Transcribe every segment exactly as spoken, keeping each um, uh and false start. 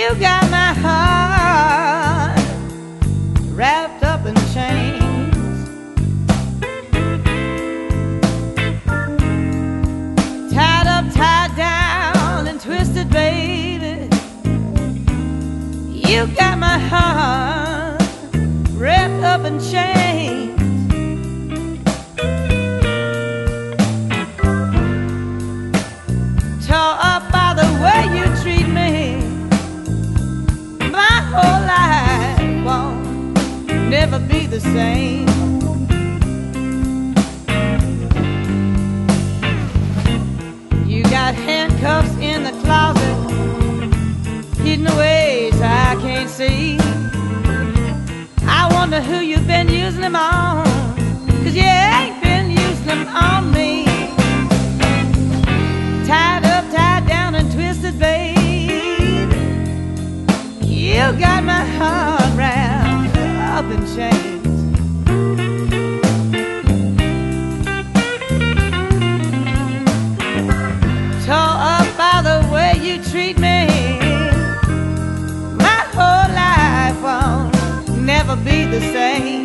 You got my heart wrapped up in chains, tied up, tied down and twisted, baby. You got my heart wrapped up in chains. Tore up by the way you treat me, my whole life won't never be the same. You got handcuffs in the closet, hidden away so I can't see. I wonder who you've been using them on, 'cause you ain't been using them on me. Tied up, tied down and twisted, babe. You got my heart wrapped up in chains. Tore up by the way you treat me, my whole life won't never be the same.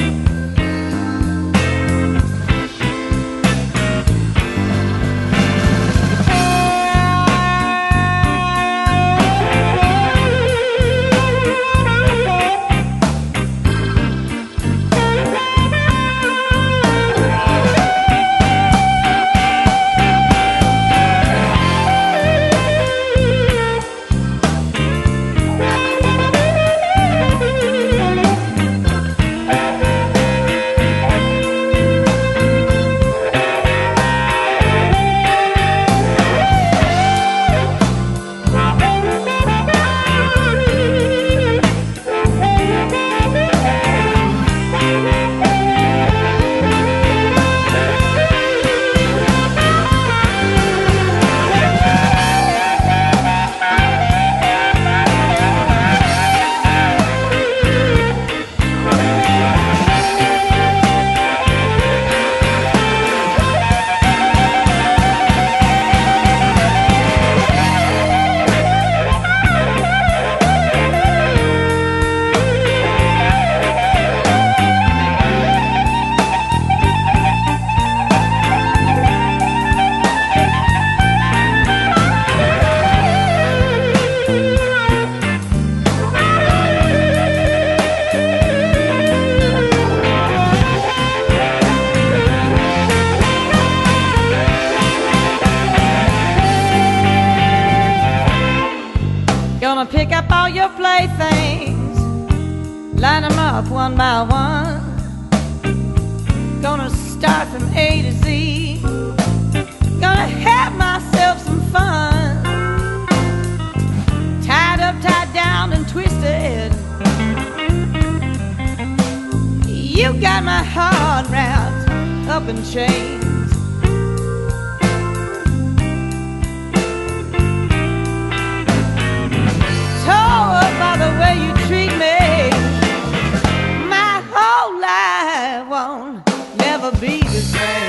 Gonna pick up all your playthings, line them up one by one. Gonna start from A to Z, gonna have myself some fun. Tied up, tied down and twisted, you got my heart wrapped up in chains. By the way you treat me, my whole life won't never be the same.